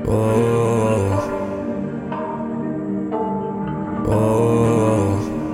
اوه اوه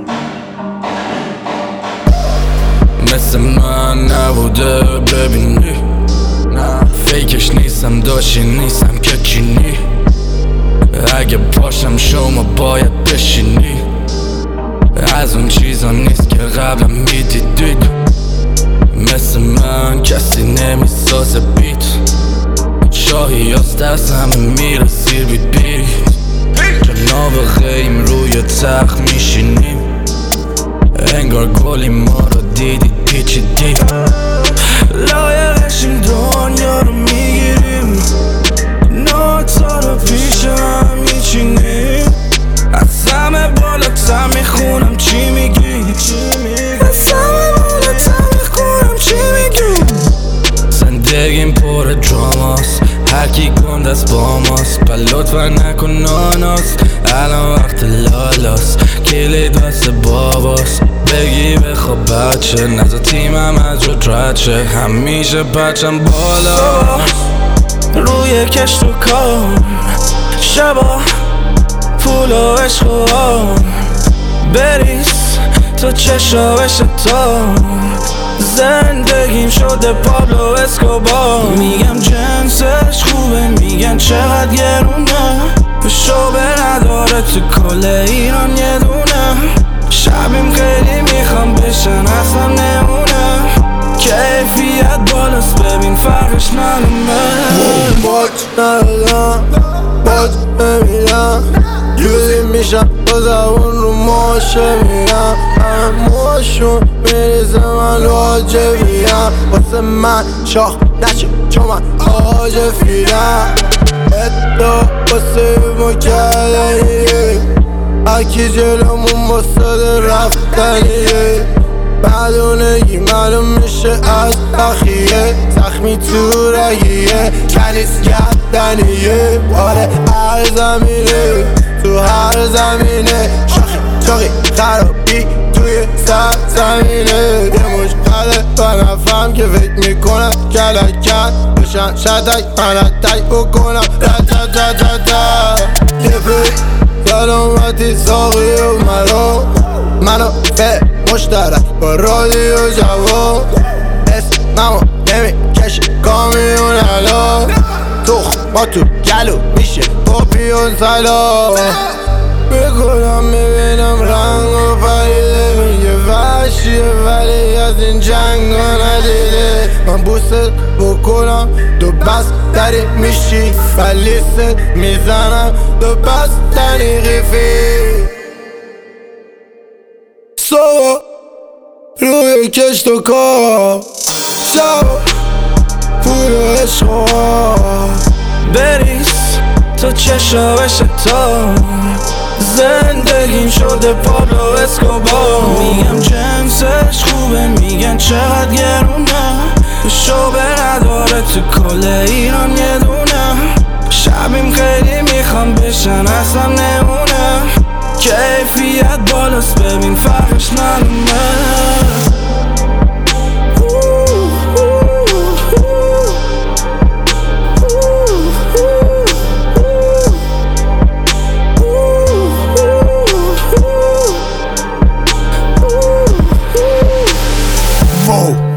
مثل من نبوده ببینی، نه فیکش نیستم، داشتی نیستم که چینی. اگه پاشم شما باید بشینی، از اون چیزا نیست که قبلا میدیدید. مثل من کسی نمیسازه بیت، شاهی از دست همه میرسی بیت. جناب غیم روی تخت میشینیم، انگار گلی ما رو دیدید پیچیدید. لایقش این دنیا رو میگیریم، نوتا رو پیشم میچینیم. از همه بالاتر میخونم چی میگی، از همه بالاتر میخونم چی میگی. زندگیم پر دراماست، هرکی گنده است با ماست. لطفا نکن ناناست، الان وقت لالاست. کلید دست باباست، بگی بخواب بچه. نزا تیمم از جد رد شه، همیشه بچم بالا. روی کشت و کار شبا پول و عشق و بریز تو چشاوش تا. زندگیم شده پابلو اسکوبار. میگم جنسش خوبه، میگن چقدر گرونه. شعبه نداره تو کل ایران یه دونه. شبیم خیلی میخوام بشن اصلا نمونه. کیفیت بالاست ببین فرقش معلومه. باج ندادم باج نمیدم، جوزی میشم با زبون رو ماشه میرم. همهاشون میریزه من لاجبیم، واسه من شاخ نشه چون من آج فیلم. ادعا واسه ما کردنیه، هرکی جلومون واسه رفتنیه. بدونگی معلوم میشه از بخیه، زخمی تو رگیه کنیز گردنیه. آره هر زمینه تو هر زمینه، شاخی چاقی خرابی توی سر زمینه. یه مش قده و نفهم که فکر میکنم کلکن بشن شدک من اتک بکنم رتتتتت. یه پی سلامتی ساقی و منو به مشترک با رادیو جواب. اسممو نمیکشه کامیون الان، تخما تو گلو میشه پاپیون سلام. بکنم میبینم رنگ و پریده، میگه وحشیه ولی از این جنگ ها ندیده. من بوست بکنم دو بست داری میشی ولی ست میزنم دو بست داری غیفی. صبح روی کشت و کار شب پول و عشق بریز تو چشاوش تا. زندگیم شده پابلو اسکوبار. میگم جنسش خوبه، میگن چقدر گرونه. شعبه نداره تو کل ایران یه دونه. شبیم خیلی میخوام بشن اصلا نمونه. کیفیت بالاست ببین فرقش معلومه. Whoa.